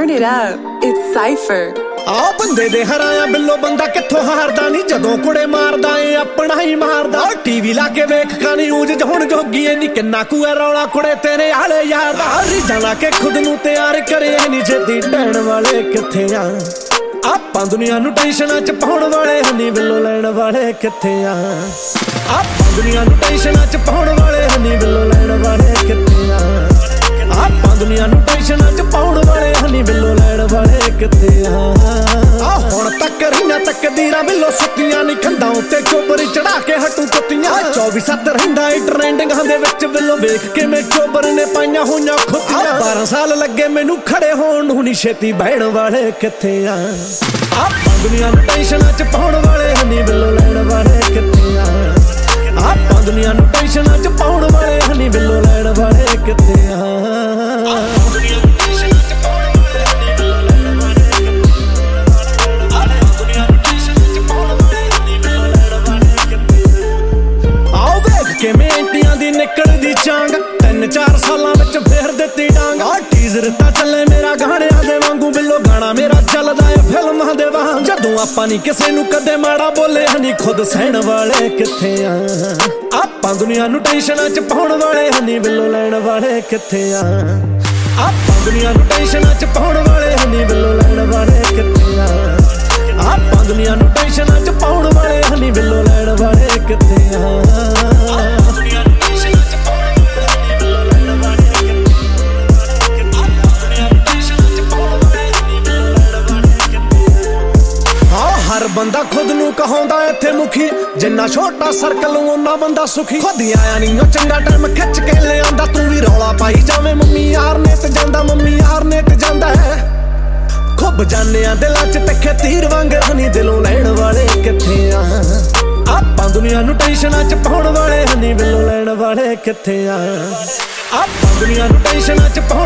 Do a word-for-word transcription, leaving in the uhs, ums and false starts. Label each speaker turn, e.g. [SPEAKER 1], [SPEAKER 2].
[SPEAKER 1] Turn it up, it's Cypher.
[SPEAKER 2] ਆ ਬੰਦੇ ਦੇ ਹਰਾਇਆ ਬਿੱਲੋ ਬੰਦਾ ਕਿੱਥੋਂ ਹਾਰਦਾ ਨਹੀਂ ਜਦੋਂ ਕੁੜੇ ਮਾਰਦਾ ਏ ਆਪਣਾ ਹੀ ਮਾਰਦਾ ਟੀਵੀ ਲਾ ਕੇ ਵੇਖ ਕਾ ਨਿਊਜ਼ ਜ ਹੁਣ ਜੋਗੀ ਏ ਨੀ ਕਿੰਨਾ ਕੁ ਐ ਰੌਲਾ ਕੁੜੇ ਤੇਰੇ ਆਲੇ ਯਾਰ ਦਾ ਰੀਜਾਂ ਲਾ ਕੇ ਖੁਦ ਨੂੰ ਤਿਆਰ ਕਰੇ ਨੀ ਛੇਤੀ ਢਹਿਣ ਵਾਲੇ ਕਿੱਥੇ ਆ ਆਪਾਂ ਦੁਨੀਆ ਨੂੰ ਟੈਨਸ਼ਨਾਂ ਚ ਪਾਉਣ ਵਾਲੇ ਹਨੀ ਬਿੱਲੋ ਲੈਣ ਵਾਲੇ ਕਿੱਥੇ ਆ ਆਪਾਂ ਦੁਨੀਆ ਨੂੰ ਟੈਨਸ਼ਨਾਂ ਚ ਪਾਉਣ ਵਾਲੇ ਹਨੀ ਬਿੱਲੋ ਲੈਣ ਵਾਲੇ ਕਿੱਥੇ ਆ ਆਪਾਂ ਦੁਨੀਆ ਨੂੰ ਟੈਨਸ਼ਨਾਂ ਚ ਪਾਉਣ ਵਾਲੇ ਹਨੀ ਬਿੱਲੋ ਲੈਣ ਵਾਲੇ ਕਿੱਥੇ ਆ ਆ ਹੁਣ ਤੱਕ ਰਹੀਆਂ ਤਕਦੀਰਾਂ ਬਿੱਲੋ ਸੁੱਤੀਆਂ ਨੀ ਖੰਡਾਂ ਉੱਤੇ ਚੋਬਰ ਚੜਾ ਕੇ ਹਟੂ ਕੁੱਤੀਆਂ ਚੌਵੀ ਸੱਤ ਰਹਿੰਦਾ ਏ ਟ੍ਰੈਂਡਿੰਗਾਂ ਦੇ ਵਿੱਚ ਬਿੱਲੋ ਵੇਖ ਕੇ ਮੈਂ ਚੋਬਰ ਨੇ ਪਾਈਆਂ ਹੋਈਆਂ ਖੁੱਤੀਆਂ ਬਾਰਾਂ ਸਾਲ ਲੱਗੇ ਮੈਨੂੰ ਖੜੇ ਹੋਣ ਨੂੰ ਨੀ ਛੇਤੀ ਬਹਿਣ ਵਾਲੇ ਕਿੱਥੇ ਆ ਆਪਾਂ ਦੁਨੀਆ ਨੂੰ ਟੈਨਸ਼ਨਾਂ ਚ ਪਾਉਣ ਵਾਲੇ ਹਨੀ ਬਿੱਲੋ ਲੈਣ ਵਾਲੇ ਕਿੱਥੇ ਆ ਆਪਾਂ ਦੁਨੀਆ ਨੂੰ ਟੈਨਸ਼ਨਾਂ ਚ ਪਾਉਣ ਵਾਲੇ ਹਨੀ ਬਿੱਲੋ ਲੈਣ ਵਾਲੇ ਕਿੱਥੇ ਆ ਨਿਕਲਦੀ ਚਾਂਗ ਤਿੰਨ ਚਾਰ ਸਾਲਾਂ ਵਿੱਚ ਫੇਰ ਦਿੱਤੀ ਡਾਂਗ ਆ ਟੀਜ਼ਰ ਤਾਂ ਚੱਲੇ ਮੇਰਾ ਗਾਣਿਆਂ ਦੇ ਵਾਂਗੂ ਬਿੱਲੋ ਗਾਣਾ ਮੇਰਾ ਚੱਲਦਾ ਏ ਫਿਲਮਾਂ ਦੇ ਵਾਂਗ ਜਦੋਂ ਆਪਾਂ ਨਹੀਂ ਕਿਸੇ ਨੂੰ ਕਦੇ ਮਾੜਾ ਬੋਲੇ ਹਨੀ ਖੁਦ ਸਹਿਣ ਵਾਲੇ ਕਿੱਥੇ ਆ ਆਪਾਂ ਦੁਨੀਆ ਨੂੰ ਟੈਨਸ਼ਨਾਂ ਚ ਪਾਉਣ ਵਾਲੇ ਹਨੀ ਬਿੱਲੋ ਲੈਣ ਵਾਲੇ ਕਿੱਥੇ ਆ ਆਪਾਂ ਦੁਨੀਆ ਨੂੰ ਟੈਨਸ਼ਨਾਂ ਚ ਪਾਉਣ ਵਾਲੇ ਹਨੀ ਬਿੱਲੋ ਲੈਣ ਵਾਲੇ ਕਿੱਥੇ ਆ ਆਪਾਂ ਦੁਨੀਆ ਨੂੰ ਟੈਨਸ਼ਨਾਂ ਚ ਪਾਉਣ ਵਾਲੇ ਹਨੀ ਬਿੱਲੋ ਲੈਣ ਵਾਲੇ ਕਿੱਥੇ ਆ ਹਰ ਬੰਦਾ ਖੁਦ ਨੂੰ ਕਹਾਉਂਦਾ ਇੱਥੇ ਮੁਖੀ ਜਿੰਨਾ ਛੋਟਾ ਸਰਕਲ ਉਹਨਾਂ ਬੰਦਾ ਸੁਖੀ ਖੁਦ ਆਇਆ ਨਹੀਂ ਉਹ ਚੰਗਾ ਟਾਈਮ ਖਿੱਚ ਕੇ ਲਿਆਂਦਾ ਤੂੰ ਵੀ ਰੌਲਾ ਪਾਈ ਜਾਵੇਂ ਮੰਮੀ ਯਾਰ ਨੇ ਤੇ ਜਾਂਦਾ ਮੰਮੀ ਯਾਰ ਨੇ ਤੇ ਜਾਂਦਾ ਹੈ ਖੁੱਬ ਜਾਨਿਆਂ ਦਿਲਾਂ ਚ ਤਿੱਖੇ ਤੀਰ ਵਾਂਗ ਹਨੀ ਦਿਲੋਂ ਲੈਣ ਵਾਲੇ ਕਿੱਥੇ ਆ ਆਪਾਂ ਦੁਨੀਆ ਨੂੰ ਟੈਨਸ਼ਨਾਂ ਚ ਪਾਉਣ ਵਾਲੇ ਹਨੀ ਬਿੱਲੋ ਲੈਣ ਵਾਲੇ ਕਿੱਥੇ ਆ ਆਪਾਂ ਦੁਨੀਆ ਨੂੰ ਟੈਨਸ਼ਨਾਂ ਚ ਪਾਉਣ